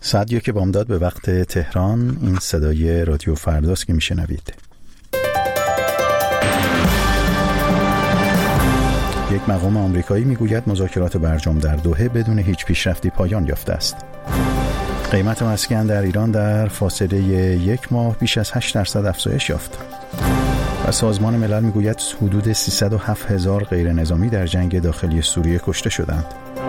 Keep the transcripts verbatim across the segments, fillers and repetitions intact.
ساعت یک بامداد به وقت تهران. این صدای رادیو فرداست که میشنوید. یک مقام آمریکایی میگوید مذاکرات برجام در دوحه بدون هیچ پیشرفتی پایان یافته است. قیمت مسکن در ایران در فاصله یک ماه بیش از هشت درصد افزایش یافت. و سازمان ملل میگوید حدود سیصد و هفت هزار غیر نظامی در جنگ داخلی سوریه کشته شدند.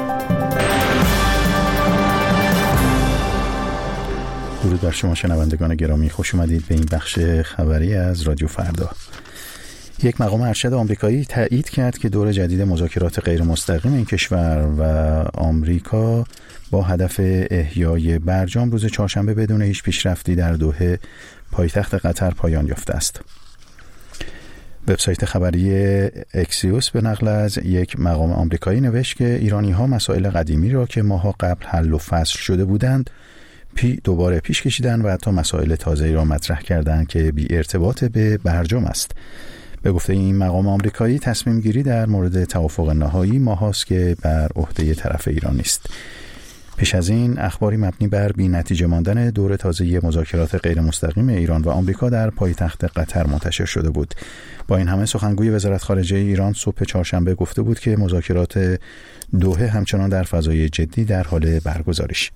درود بر شما شنوندگان گرامی، خوش اومدید به این بخش خبری از رادیو فردا. یک مقام ارشد آمریکایی تایید کرد که دور جدید مذاکرات غیر مستقیم این کشور و آمریکا با هدف احیای برجام روز چهارشنبه بدون هیچ پیشرفتی در دوحه پایتخت قطر پایان یافته است. وبسایت خبری اکسیوس به نقل از یک مقام آمریکایی نوشت که ایرانی‌ها مسائل قدیمی را که ماها قبل حل و فصل شده بودند پی دوباره پیش کشیدن و حتی مسائل تازه‌ای را مطرح کردند که بی ارتباط به برجام است. به گفته این مقام آمریکایی تصمیم گیری در مورد توافق نهایی ماهاست که بر عهده طرف ایران نیست. پیش از این اخباری مبنی بر بی نتیجه ماندن دور تازه مذاکرات غیر مستقیم ایران و آمریکا در پایتخت قطر منتشر شده بود. با این همه سخنگوی وزارت خارجه ایران صبح چهارشنبه گفته بود که مذاکرات دوحه همچنان در فضای جدی در حال برگزاریش.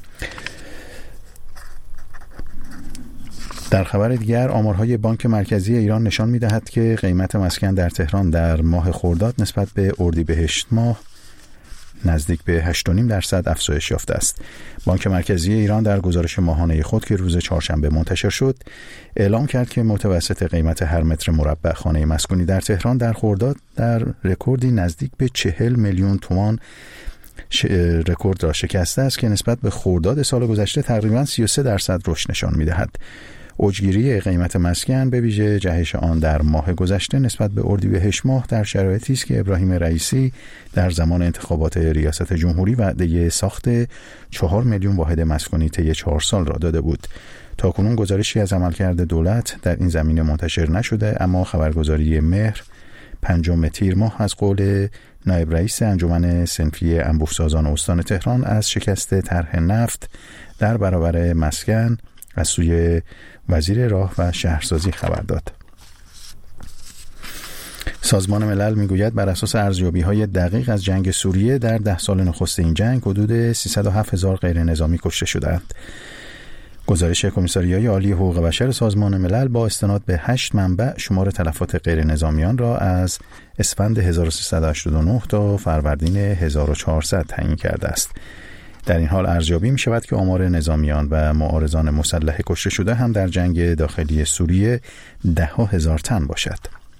در خبر دیگر آمارهای بانک مرکزی ایران نشان می‌دهد که قیمت مسکن در تهران در ماه خرداد نسبت به اردیبهشت ماه نزدیک به هشت و نیم درصد افزایش یافته است. بانک مرکزی ایران در گزارش ماهانه خود که روز چهارشنبه منتشر شد اعلام کرد که متوسط قیمت هر متر مربع خانه مسکونی در تهران در خرداد در رکوردی نزدیک به چهل میلیون تومان ش... رکورد را شکسته است که نسبت به خرداد سال گذشته تقریباً سی و سه درصد رشد نشان می‌دهد. اوجگیری قیمت مسکن به ویژه جهش آن در ماه گذشته نسبت به اردیبهشت ماه در شرایطی است که ابراهیم رئیسی در زمان انتخابات ریاست جمهوری وعده ساخت چهار میلیون واحد مسکونی طی چهار سال را داده بود. تاکنون گزارشی از عملکرد دولت در این زمینه منتشر نشده، اما خبرگزاری مهر پنجم تیر ماه از قول نایب رئیس انجمن صنفی انبوه‌سازان استان تهران از شکست طرح نفت در برابر مسکن از سوی وزیر راه و شهرسازی خبر داد. سازمان ملل میگوید بر اساس ارزیابی‌های دقیق از جنگ سوریه در ده سال نخست این جنگ حدود سیصد و هفت هزار غیر نظامی کشته شدند. گزارش کمیساریای عالی حقوق بشر سازمان ملل با استناد به هشت منبع شمار تلفات غیر نظامیان را از اسفند هزار و سیصد و هشتاد و نه تا فروردین هزار و چهارصد تعیین کرده است. در این حال ارزیابی می شود که آمار نظامیان و معارضان مسلح کشته شده هم در جنگ داخلی سوریه ده ها هزار تن باشد.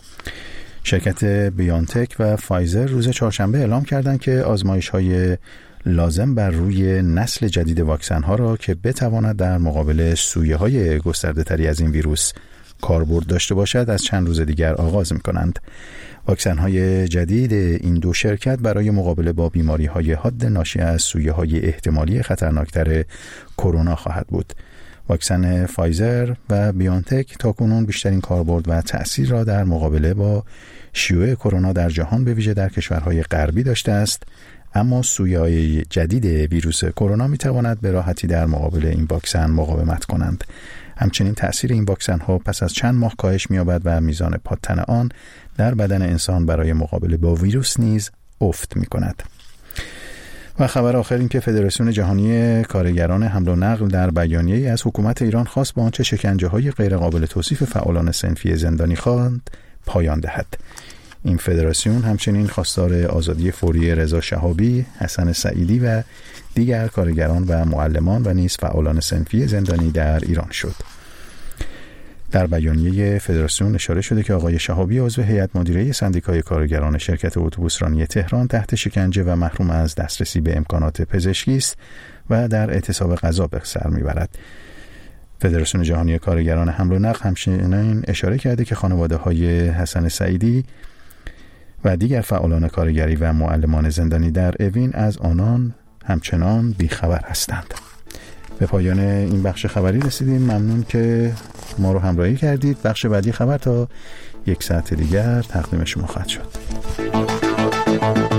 شرکت بیانتک و فایزر روز چهارشنبه اعلام کردند که آزمایش‌های لازم بر روی نسل جدید واکسن ها را که بتواند در مقابل سویه‌های گسترده‌تری از این ویروس کاربرد داشته باشد از چند روز دیگر آغاز می‌کنند. واکسن‌های جدید این دو شرکت برای مقابله با بیماری‌های حاد ناشی از سویه‌های احتمالی خطرناکتر کرونا خواهد بود. واکسن فایزر و بیانتک تاکنون بیشترین کاربرد و تأثیر را در مقابله با شیوع کرونا در جهان به ویژه در کشورهای غربی داشته است، اما سویه‌های جدید ویروس کرونا می‌تواند به راحتی در مقابل این واکسن مقاومت کنند. همچنین تأثیر این واکسن ها پس از چند ماه کاهش می‌یابد و میزان پادتن آن در بدن انسان برای مقابله با ویروس نیز افت می‌کند. و خبر آخر این که فدراسیون جهانی کارگران حمل و نقل در بیانیه‌ای از حکومت ایران خواست با آنچه شکنجه‌های غیرقابل توصیف فعالان صنفی زندانی خواند پایان دهد. این فدراسیون همچنین خواستار آزادی فوری رضا شهابی، حسن سعیدی و دیگر کارگران و معلمان و نیز فعالان صنفی زندانی در ایران شد. در بیانیه فدراسیون اشاره شده که آقای شهابی عضو هیئت مدیره سندیکای کارگران شرکت اتوبوسرانی تهران تحت شکنجه و محروم از دسترسی به امکانات پزشکی است و در اعتصاب غذا به سر میبرد. فدراسیون جهانی کارگران حمل و نقل همچنین اشاره کرده که خانواده‌های حسن سعیدی و دیگر فعالان کارگری و معلمان زندانی در اوین از آنان همچنان بیخبر هستند. به پایان این بخش خبری رسیدیم. ممنون که ما رو همراهی کردید. بخش بعدی خبر تا یک ساعت دیگر تقدیم شما خواهد شد.